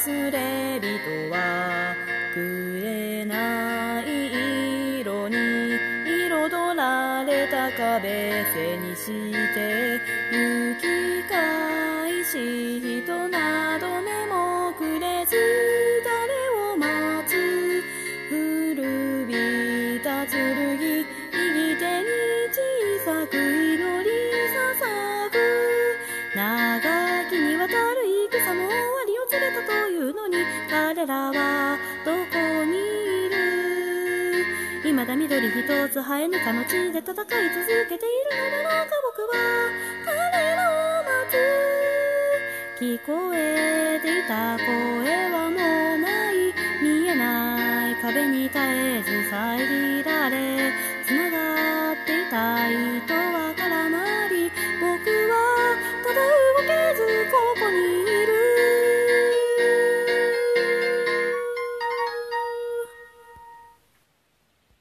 忘れ人はくれない色に彩られた壁背にして行き返し人など目もくれず誰を待つ古びた剣右手に小さく祈り捧ぐ長きにわたる戦も終わりを告げたというのに彼らはどこにいる未だ緑一つ生えぬかの地で戦い続けているのだろうか僕は彼らを待つ聞こえていた声はもうない見えない壁に絶えず遮られつながっていた糸は